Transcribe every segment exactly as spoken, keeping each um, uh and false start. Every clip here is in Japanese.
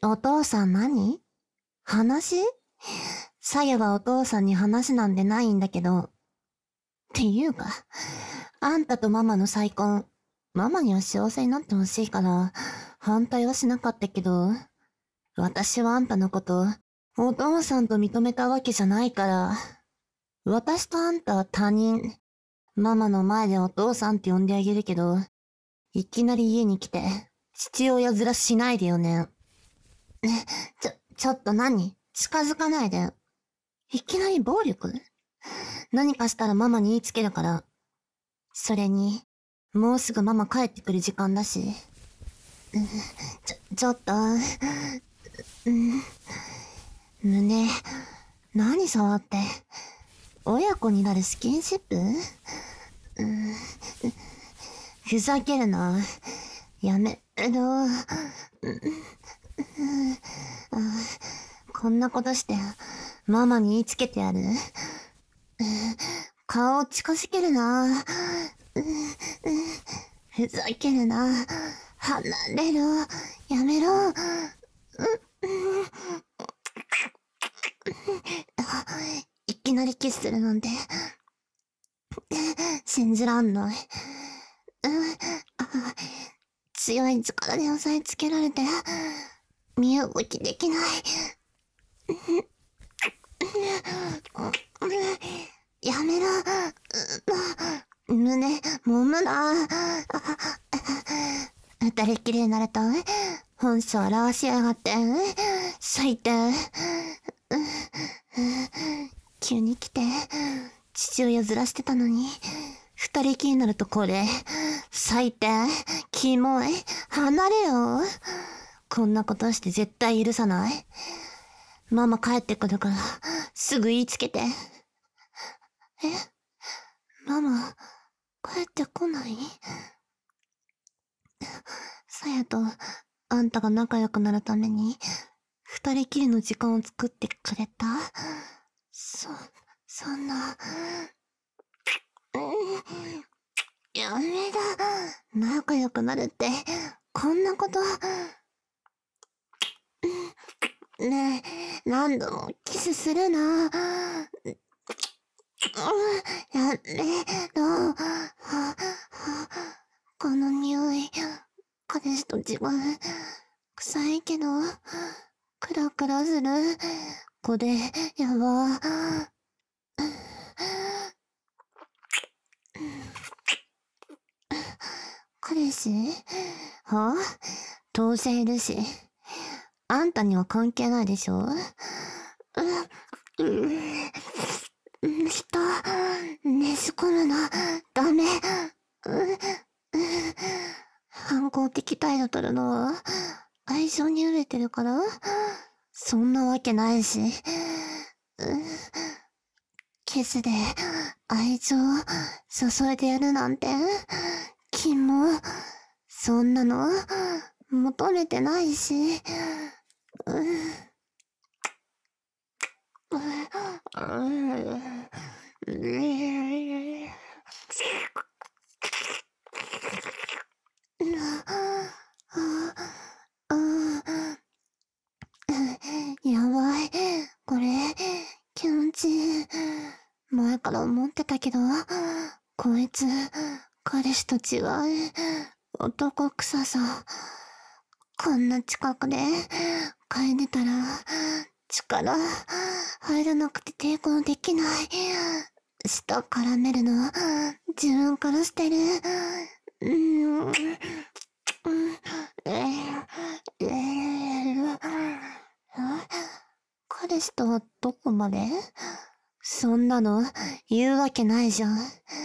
お父さん何？話？さやはお父さんに話なんてないんだけど。っていうか、あんたとママの再婚、ママには幸せになってほしいから、反対はしなかったけど、私はあんたのこと、お父さんと認めたわけじゃないから、私とあんたは他人。ママの前でお父さんって呼んであげるけど、いきなり家に来て、父親面しないでよね。ちょ、ちょっと何？近づかないで。いきなり暴力？何かしたらママに言いつけるから。それに、もうすぐママ帰ってくる時間だし。ちょ、ちょっと、うん、胸、何触って。親子になるスキンシップ？うん、ふざけるな。やめろ。こんなことして、ママに言いつけてやる。顔を近づけるな。ふざけるな。離れろ。やめろ。いきなりキスするなんて、信じらんない。強い力で押さえつけられて、身動きできない。やめろ。胸、揉むな。二人きりになれた。本性表しやがって。最低。急に来て、父親ずらしてたのに、二人きりになるとこれ。最低。キモい。離れよ。こんなことして絶対許さない。ママ帰ってくるから、すぐ言いつけて。え？ママ、帰ってこない？さやと、あんたが仲良くなるために、二人きりの時間を作ってくれた？そ、そんな、やめだ。仲良くなるって、こんなこと。ねえ、何度もキスするな。やめろ。この匂い、彼氏と違う。臭いけど、クラクラする。これ、やば。彼氏？は？どうせいるし。あんたには関係ないでしょ？う、う、人、ねじ込むの、ダメ。反抗的態度取るのは、愛情に飢えてるから？そんなわけないし。キスで愛情注いでやるなんて、キモ。そんなの求めてないし。やばい。これ、気持ちいい。前から思ってたけど、こいつ、彼氏と違う。男臭さ。こんな近くで、嗅いでたら、力、入らなくて抵抗できない。舌絡めるの、自分からしてる。うん。彼氏とはどこまで？そんなの言うわけないじゃん。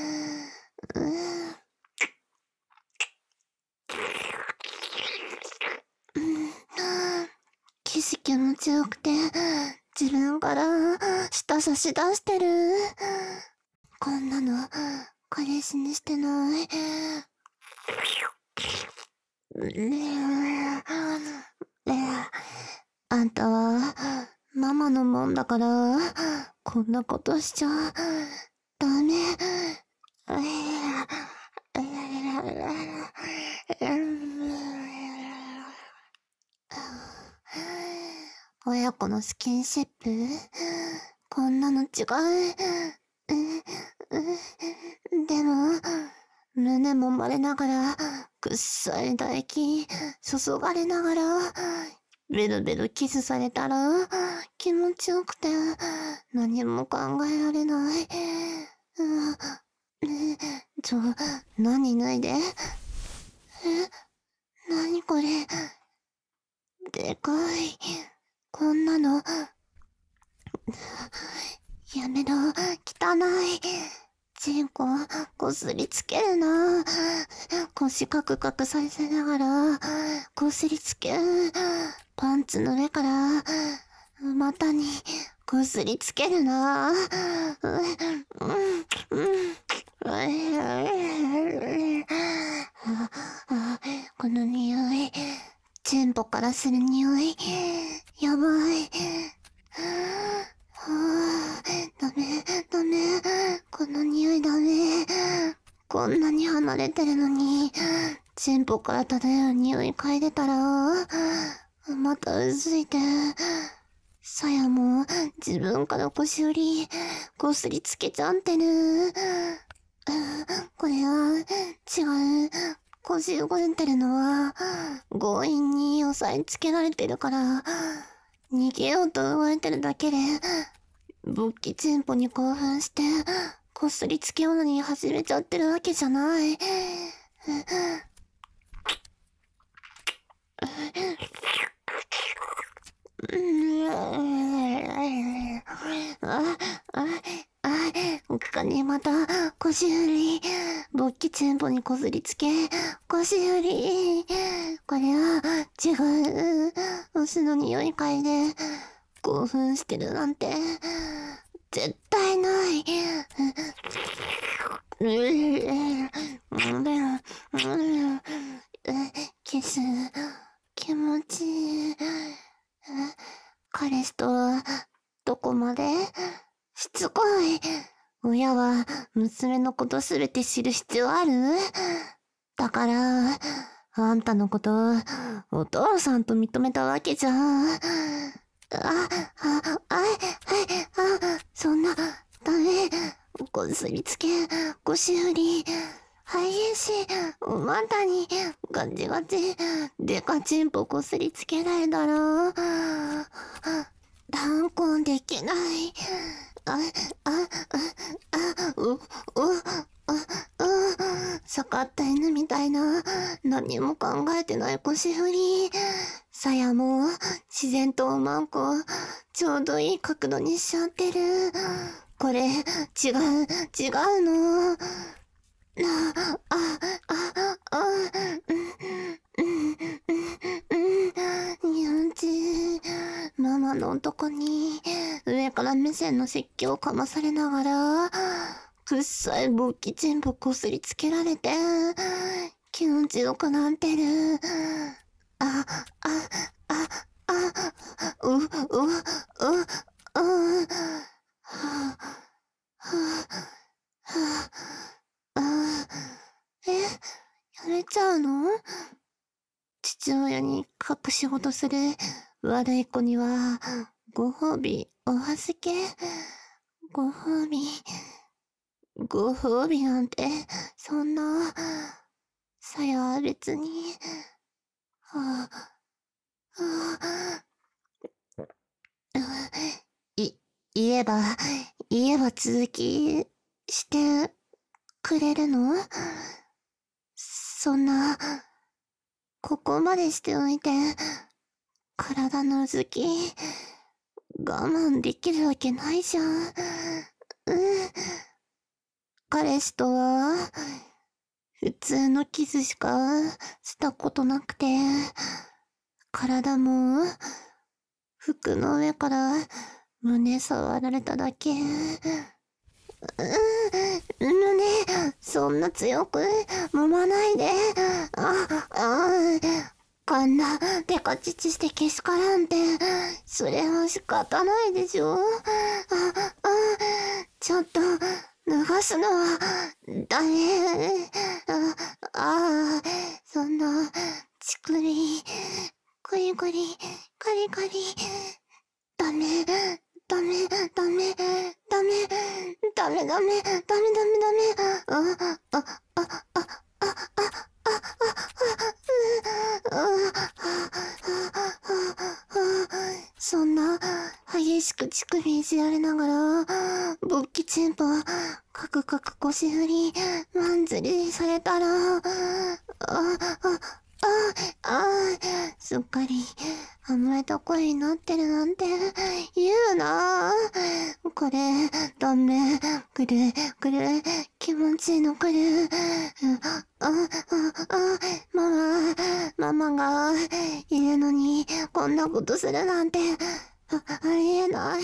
キス気持ちよくて、自分から舌差し出してる。こんなの彼氏にしてない。あんたはママのもんだから、こんなことしちゃダメ。 親子のスキンシップ、こんなの違う。う、う、でも、胸もまれながら、くっさい唾液、注がれながら、ベロベロキスされたら、気持ちよくて、何も考えられない。うん、ちょ、何脱いで。え、何これ。でかい。こんなの。やめろ、汚い。チンコ、こすりつけるな。腰カクカクさせながら、こすりつける。パンツの上から、股に、こすりつけるな。うん、うん、うん。この匂い、チンポからする匂い、やばい。はぁ、ダメ、ダメ、この匂いダメ。こんなに離れてるのに、チンポから漂う匂い嗅いでたら、またうずいて、さやも自分から腰振り、こすりつけちゃってる。これは、違う。腰動いてるのは、強引に押さえつけられてるから、逃げようと動いてるだけで、勃起チンポに興奮して、こすりつけように始めちゃってるわけじゃない。あ、あ、あ、他にまた、腰振り。勃起チンポにこすりつけ、腰振り。これは、違う。牛の匂い嗅いで、興奮してるなんて、絶対ない。キス、気持ちいい。彼氏とは、どこまでしつこい。親は、娘のことすべて知る必要ある？だから、あんたのこと、お父さんと認めたわけじゃん。あ、あ、あ、あ、あ、そんな、ダメ。こすりつけ、腰振り、はいえし、またに、ガチガチ、でかちんぽこすりつけられたら、断根できない。あ、あ、あ、あ、う、う、あ、う、逆った犬みたいな、何も考えてない腰振り。さやも、自然とおまんこ、ちょうどいい角度にしちゃってる。これ、違う、違うの。なあ、あ、あ、あ、うん、うん、うん、にゃんち、ママの男に、上から目線の説教をかまされながら、くっさい勃起チンポこすりつけられて、気持ちよくなってる。あ、あ、あ、あ、う、う、う、う、はあ、はあ、あ、え、やめちゃうの？父親に隠し事する悪い子には、ご褒美お預け。ご褒美、ご褒美なんて、そんな、さやは別に、はあ、はあ、い、言えば、言えば続き、してくれるの？そんな、ここまでしておいて、体のうずき、我慢できるわけないじゃん。うん。彼氏とは、普通のキスしかしたことなくて、体も、服の上から胸触られただけ。うん、胸、そんな強く揉まないで。あ、あ、こんなデカ乳してけしからんて、それは仕方ないでしょ。あ、あ、ちょっと、脱がすのは、ダメ。あ、あ、そんな、ちくり、コリコリ、カリカリ、 ダメ、ダメ、ダメ、ダメ、ダメ、ダメ、ダメ、ダメ、ダメ、あ、あ、あ、あ、あ、あ、あ、そんな激しく乳首いじられながら勃起チンポカクカク腰振りマンズリされたらああああすっかり甘えた声になってるなんて言うな。これダメくるくる気持ちいいのくるあああママママがいるのにこんなことするなんて あ, ありえない。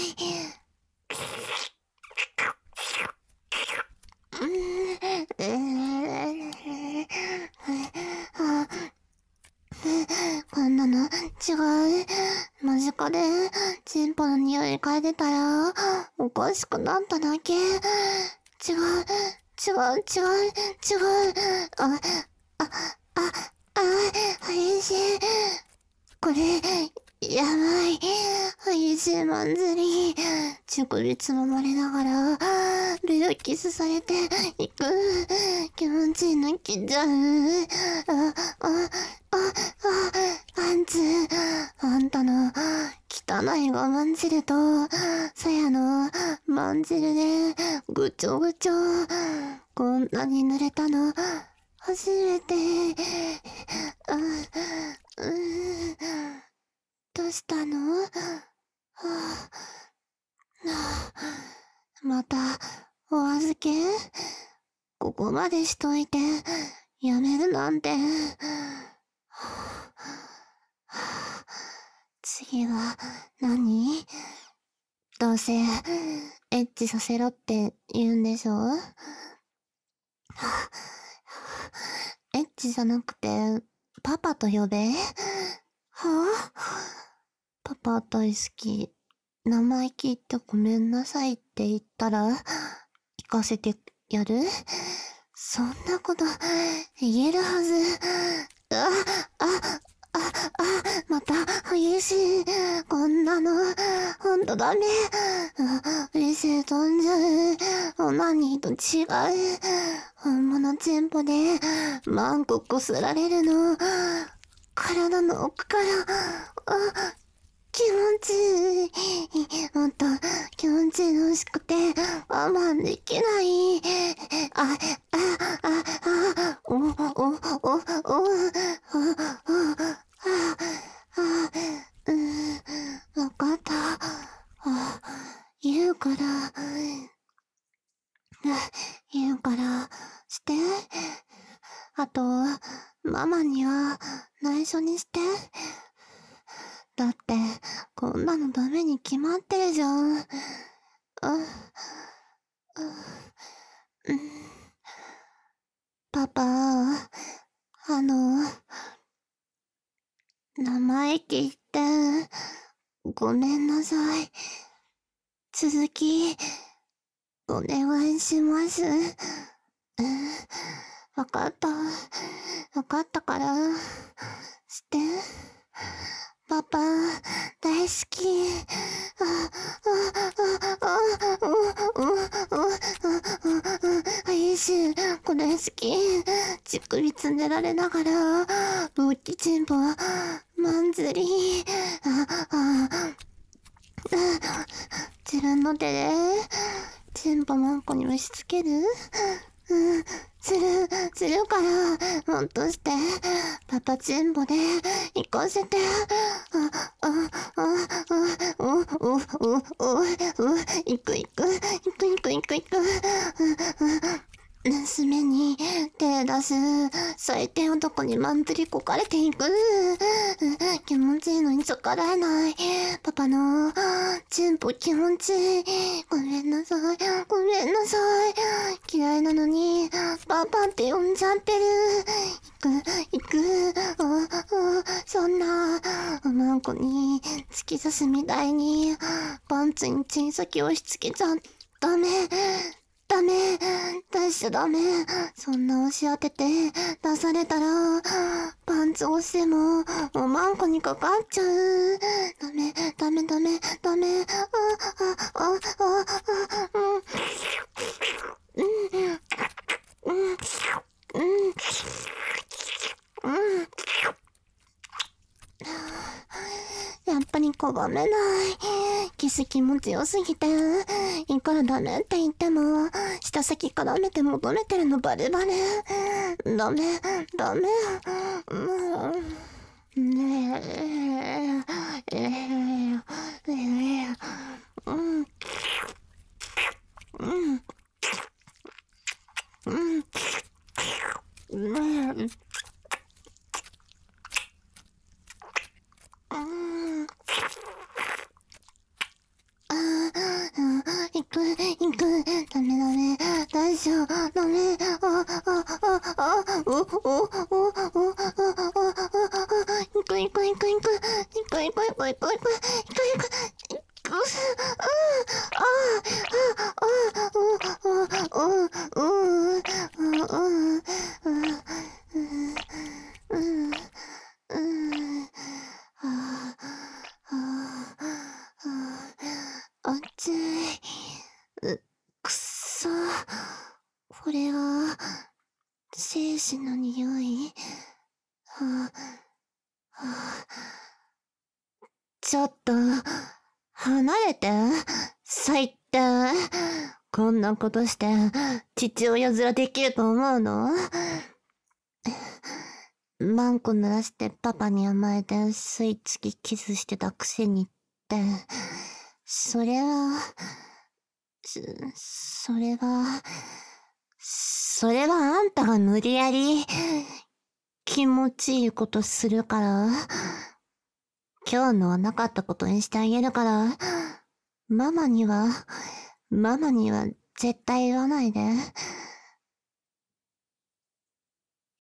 こんなの違う。間近でチンポの匂い嗅いでたらおかしくなっただけ。違う違う違う違う。ああああ激しい。これやばい。激しいマンズリ。乳首つままれながらベロキスされていく。気持ちいいのきちゃう。ああああパンツあんたの汚い我慢汁とさやのまん汁でぐちょぐちょ。こんなに濡れたの初めて。あうんどうしたの？はあ、はあ、またお預け？ここまでしといてやめるなんて。はあ、次は何？どうせエッチさせろって言うんでしょ？はあ、エッチじゃなくてパパと呼べ？はあ？パパ大好き。名前聞いてごめんなさいって言ったら行かせてやる？そんなこと言えるはず。あ、あ、あ、あ、また激しい。こんなのほんとダメ。理性飛んじゃう。オナニーと違う。本物チンポでマンコこすられるの。体の奥からあ気持ちいい。もっと気持ち欲しくて我慢できない。あ、あ、あ、あ、お、お、お、お、お、お、あ、あ、うん、わかった。あ、言うから、言うからして。あと、ママには内緒にして。だって、こんなのダメに決まってるじゃん。あ、あ、うん。パパ、あの、生意気言って、ごめんなさい。続き、お願いします。うん、わかった。わかったから、して。パパ、大好き。あ、あ、あ、あ、あ、激しい。これ好き。じっくりつねられながら、勃起チンポ、マンズリー。あ、あ、自分の手で、チンポマンコに押し付ける？うん、する、するから、もっとして、パパチンポで、行かせて、あ、あ、あ、あ、お、お、お、お、お、行く行く、行く行く行く行く、娘に手出す、最低男にまんぷりこかれていく、気持ちいいのに逆らえない、パパの、チンポ気持ちいい、ごめんなさい、ごめんなさい、嫌いなのに、パパって呼んじゃってる、行く、行く、あ、あ、そんな、おまんこに突き刺すみたいに、パンツにチン先押し付けちゃダメ。ダメ出しちゃダメ。そんな押し当てて出されたらパンツ押してもおまんこにかかっちゃう。ダメダメダダメ、ダメ、あ、あ、あ、あ、あ、うん、うん、うん、うん、うん、やっぱり拒めない。キス気持ちよすぎて、いくらダメって言っても、舌先絡めて求めてるのバレバレ。ダメ、ダメ。うん、ねえ、ええ、ええ、うん、うん、うん、ねえ、うん。ああ、行く、行く、ダメダメ、大丈夫、ダメ、あ、あ、あ、あ、お、お、お、お、お、お、行く、行く、行く、行く、行く、行く、行く、行く、行く、行く、行く、行く、あ、あ、あ、お、お、お、お、お、うん、うん、あ、あ、あ、あっちい。う、くっそ。これは、精子の匂い。はあ、はあ、ちょっと、離れて。最低。こんなことして、父親面できると思うの？マンコ濡らしてパパに甘えて吸い付きキスしてたくせにって、それは、そ、それは、それはあんたが無理やり気持ちいいことするから、今日のはなかったことにしてあげるから、ママには、ママには絶対言わないで。